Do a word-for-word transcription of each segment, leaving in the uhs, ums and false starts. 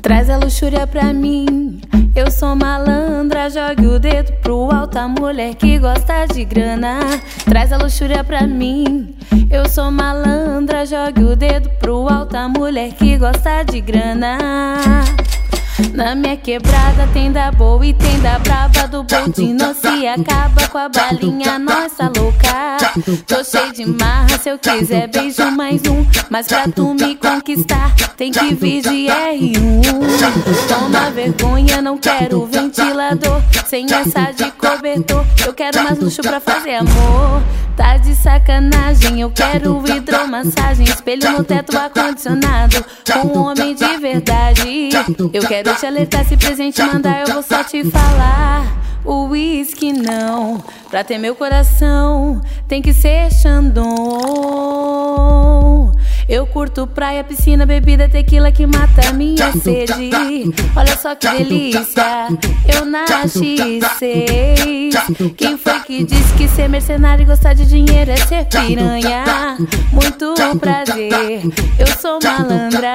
Traz a luxúria pra mim, eu sou malandra. Jogue o dedo pro alto, a mulher que gosta de grana. Traz a luxúria pra mim, eu sou malandra. Jogue o dedo pro alto, a mulher que gosta de grana. Na minha quebrada tem da boa e tem da braba. Do bonde não se acaba com a balinha, nossa louca. Tô cheio de marra, se eu quiser beijo mais um. Mas pra tu me conquistar tem que vir de R um. Toma vergonha, não quero ventilador. Sem essa de cobertor, eu quero mais luxo pra fazer amor. Tá de sacanagem, eu quero hidromassagem. Espelho no teto ar-condicionado, com um homem de verdade. Eu quero te alertar, se presente mandar, eu vou só te falar. O uísque não, pra ter meu coração tem que ser Chandon. Eu curto praia, piscina, bebida, tequila que mata minha sede. Olha só que delícia, eu nasci seis. Quem foi que disse que ser mercenário e gostar de dinheiro é ser piranha? Muito prazer, eu sou malandra.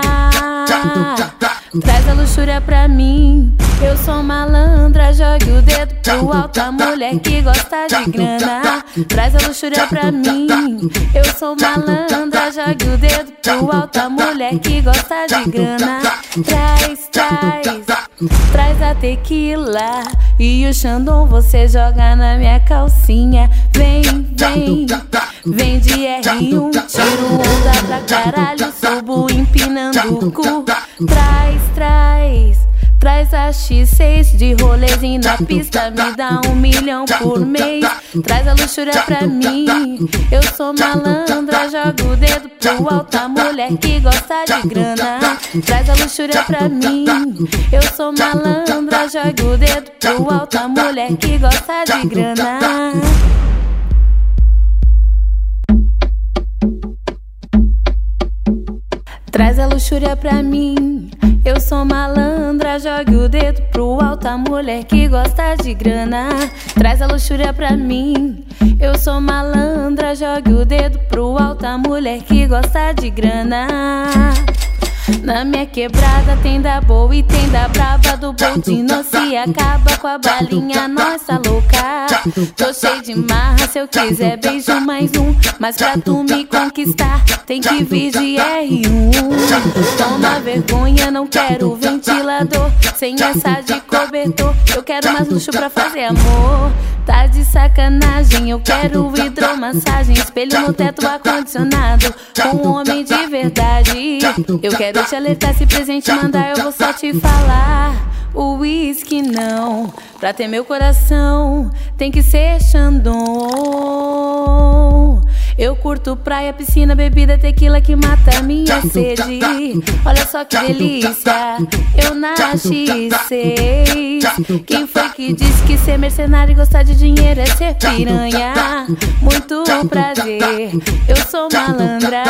Traz a luxúria pra mim, eu sou malandra. Jogue o dedo pro alto, a mulher que gosta de grana. Traz a luxúria pra mim, eu sou malandra. Jogue o dedo pro alto, a mulher que gosta de grana. Traz, traz, traz a tequila e o Chandon você joga na minha calcinha. Vem, vem, vem de R um. Tiro onda pra caralho, subo empinando o cu. Traz, traz, traz a X seis de rolezinho na pista. Me dá um milhão por mês. Traz a luxúria pra mim, eu sou malandra. Joga o dedo pro alto, a mulher que gosta de grana. Traz a luxúria pra mim, eu sou malandra. Joga o dedo pro alto, a mulher que gosta de grana. Traz a luxúria pra mim, eu sou malandra. Jogue o dedo pro alto, a mulher que gosta de grana. Traz a luxúria pra mim, eu sou malandra. Jogue o dedo pro alto, a mulher que gosta de grana. Na minha quebrada tem da boa e tem da braba. Do bonde não se acaba com a balinha, nossa louca. Tô cheio de marra, se eu quiser beijo mais um. Mas pra tu me conquistar tem que vir de R um. Toma vergonha, não quero ventilador. Sem essa de cobertor, eu quero mais luxo pra fazer amor. Tá de sacanagem, eu quero hidromassagem. Espelho no teto ar-condicionado, com um homem de verdade. Eu quero te alertar, se presente mandar, eu vou só te falar. O uísque não, pra ter meu coração tem que ser Chandon. Eu curto praia, piscina, bebida, tequila que mata minha sede. Olha só que delícia, eu nasci seis. Quem foi que disse que ser mercenário e gostar de dinheiro é ser piranha? Muito prazer, eu sou malandra.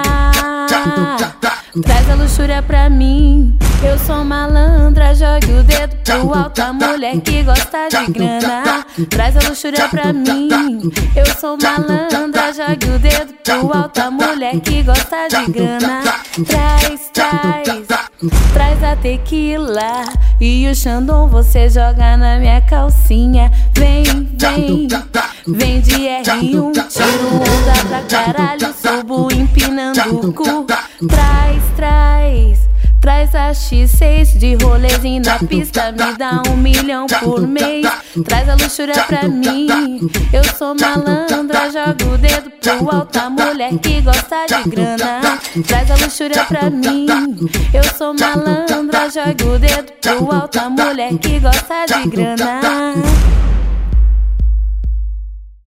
Traz a luxúria pra mim, eu sou malandra. Jogue o dedo pro alto, a mulher que gosta de grana. Traz a luxúria pra mim, eu sou malandra. Jogue o dedo pro alto, a mulher que gosta de grana. Traz, traz, traz a tequila e o Chandon você joga na minha calcinha. Vem, vem, vem de R um. Tiro onda pra caralho, subo empinando o cu. Traz, traz, traz a X seis de rolezinho na pista. Me dá um milhão por mês. Traz a luxúria pra mim, eu sou malandra. Joga o dedo pro alto, a mulher que gosta de grana. Traz a luxúria pra mim, eu sou malandra. Joga o dedo pro alto, a mulher que gosta de grana.